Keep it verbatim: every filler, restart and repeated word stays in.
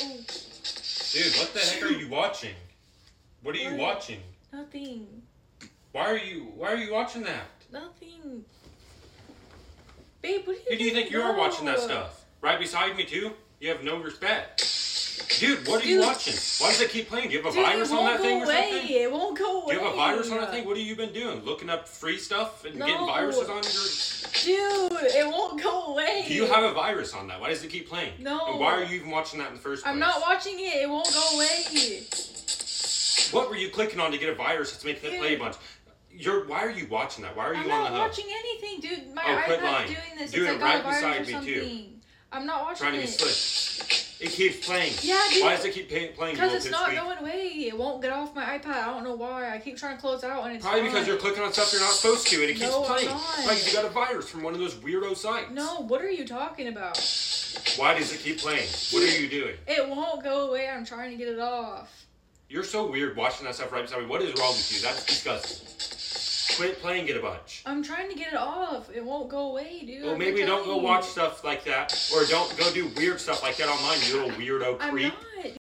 Dude, what the heck are you watching? What are you What? watching? Nothing. Why are you Why are you watching that? Nothing. Babe, what do you Who do you think you are No. watching that stuff? Right beside me too? You have no respect. Dude, what are you Dude. watching? Why does it keep playing? Do you have a Dude, virus it on won't that go thing or away. something? It won't go away. Do you have a virus on that thing? What have you been doing? Looking up free stuff and No. getting viruses on your... Dude, it won't go away. Do you have a virus on that? Why does it keep playing? No. And why are you even watching that in the first place? I'm not watching it. It won't go away. What were you clicking on to get a virus that's making it play a bunch? You're, why are you watching that? Why are you I'm on not the hub? watching anything, dude. My Oh, quit iPad's lying. doing this. Doing it's it like right got a virus beside or me, something. too. I'm not watching Trying to it. be slick. It keeps playing. Yeah, dude. Why does it keep pay, playing? Because you it's little not pipsqueak? going away. It won't get off my iPad. I don't know why. I keep trying to close it out and it's Probably not. because you're clicking on stuff you're not supposed to, and it keeps No, I'm playing. not. Like you got a virus from one of those weirdo sites. No, what are you talking about? Why does it keep playing? What are you doing? It won't go away. I'm trying to get it off. You're so weird watching that stuff right beside me. What is wrong with you? That's disgusting. Quit playing Get a Bunch. I'm trying to get it off. It won't go away, dude. Well, I'm maybe don't telling go you. watch stuff like that, or don't go do weird stuff like that online, you little weirdo I'm creep. not.